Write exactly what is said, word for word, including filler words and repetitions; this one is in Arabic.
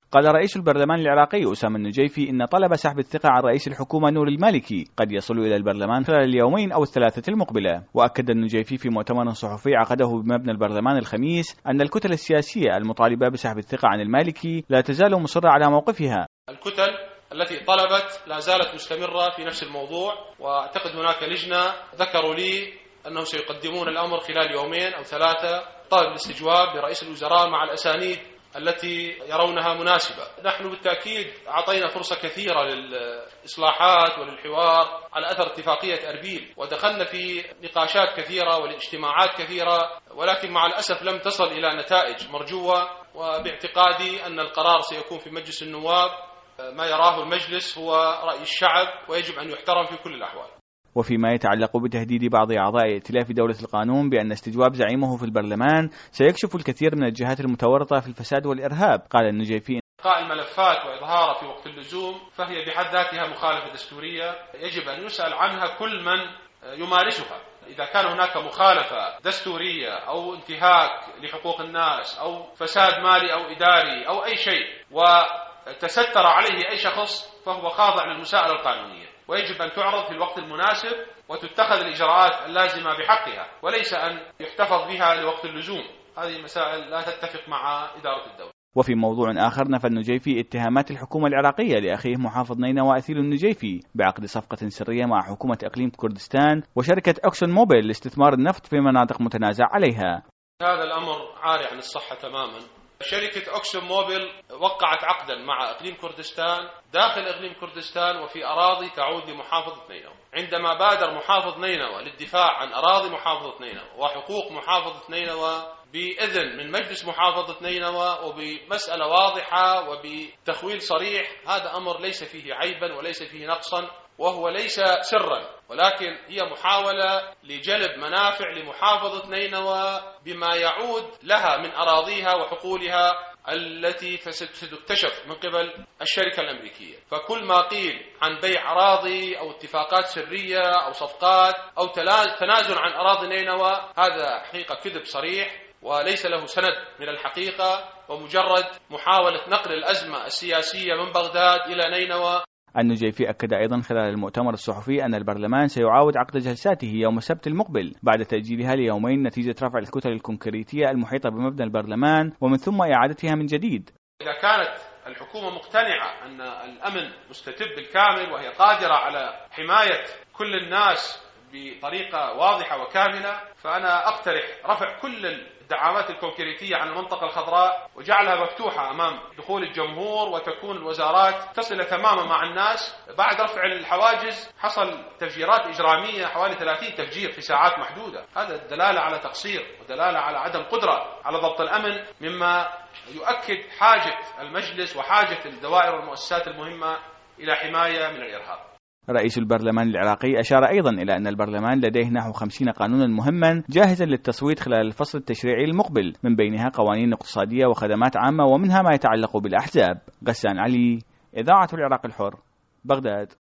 قال رئيس البرلمان العراقي أسامة النجيفي إن طلب سحب الثقة عن رئيس الحكومة نور المالكي قد يصل إلى البرلمان خلال اليومين أو الثلاثة المقبلة. وأكد النجيفي في مؤتمر صحفي عقده بمبنى البرلمان الخميس أن الكتل السياسية المطالبة بسحب الثقة عن المالكي لا تزال مصرة على موقفها. الكتل التي طلبت لا زالت مستمرة في نفس الموضوع، وأعتقد هناك لجنة ذكروا لي أنهم سيقدمون الأمر خلال يومين أو ثلاثة طلب الاستجواب لرئيس الوزراء مع الأسانيد التي يرونها مناسبة. نحن بالتأكيد أعطينا فرصة كثيرة للإصلاحات وللحوار على أثر اتفاقية أربيل، ودخلنا في نقاشات كثيرة والاجتماعات كثيرة، ولكن مع الأسف لم تصل إلى نتائج مرجوة. وباعتقادي أن القرار سيكون في مجلس النواب، ما يراه المجلس هو رأي الشعب ويجب أن يحترم في كل الأحوال. وفيما يتعلق بتهديد بعض أعضاء ائتلاف دولة القانون بأن استجواب زعيمه في البرلمان سيكشف الكثير من الجهات المتورطة في الفساد والإرهاب، قال النجيفي إلقاء الملفات وإظهارها في وقت اللزوم فهي بحد ذاتها مخالفة دستورية يجب أن يسأل عنها كل من يمارسها. إذا كان هناك مخالفة دستورية أو انتهاك لحقوق الناس أو فساد مالي أو إداري أو أي شيء وتستر عليه أي شخص فهو خاضع للمساءلة القانونية، ويجب أن تعرض في الوقت المناسب وتتخذ الإجراءات اللازمة بحقها، وليس أن يحتفظ بها لوقت اللزوم. هذه مسائل لا تتفق مع إدارة الدولة. وفي موضوع آخر نفى النجيفي اتهامات الحكومة العراقية لأخيه محافظ نينوى أثيل النجيفي بعقد صفقة سرية مع حكومة إقليم كردستان وشركة أكسون موبيل لاستثمار النفط في مناطق متنازع عليها. هذا الأمر عاري عن الصحة تماما. شركة أكسون موبيل وقعت عقدا مع إقليم كردستان داخل إقليم كردستان وفي أراضي تعود لمحافظة نينوى. عندما بادر محافظ نينوى للدفاع عن أراضي محافظة نينوى وحقوق محافظة نينوى بإذن من مجلس محافظة نينوى وبمسألة واضحة وبتخويل صريح، هذا أمر ليس فيه عيبا وليس فيه نقصا، وهو ليس سرا، ولكن هي محاولة لجلب منافع لمحافظة نينوى بما يعود لها من أراضيها وحقولها التي ستكتشف من قبل الشركة الأمريكية. فكل ما قيل عن بيع أراضي أو اتفاقات سرية أو صفقات أو تنازل عن أراضي نينوى هذا حقيقة كذب صريح وليس له سند من الحقيقة، ومجرد محاولة نقل الأزمة السياسية من بغداد إلى نينوى. النجيفي أكد أيضا خلال المؤتمر الصحفي أن البرلمان سيعاود عقد جلساته يوم السبت المقبل بعد تأجيلها ليومين نتيجة رفع الكتل الكونكريتية المحيطة بمبنى البرلمان ومن ثم إعادتها من جديد. إذا كانت الحكومة مقتنعة أن الأمن مستتب بالكامل وهي قادرة على حماية كل الناس بطريقة واضحة وكاملة، فأنا أقترح رفع كل الدعامات الكونكريتية عن المنطقة الخضراء وجعلها مفتوحة أمام دخول الجمهور، وتكون الوزارات تصل تماما مع الناس. بعد رفع الحواجز حصل تفجيرات إجرامية حوالي ثلاثين تفجير في ساعات محدودة. هذا دلالة على تقصير ودلالة على عدم قدرة على ضبط الأمن، مما يؤكد حاجة المجلس وحاجة الدوائر والمؤسسات المهمة إلى حماية من الإرهاب. رئيس البرلمان العراقي أشار أيضا إلى أن البرلمان لديه نحو خمسين قانونا مهما جاهزا للتصويت خلال الفصل التشريعي المقبل، من بينها قوانين اقتصادية وخدمات عامة ومنها ما يتعلق بالأحزاب. غسان علي، إذاعة العراق الحر، بغداد.